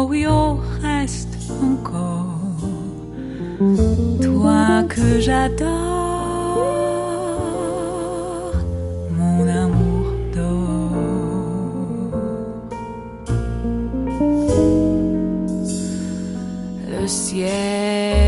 oui, oh, reste encore, toi que j'adore, mon amour d'or. Le ciel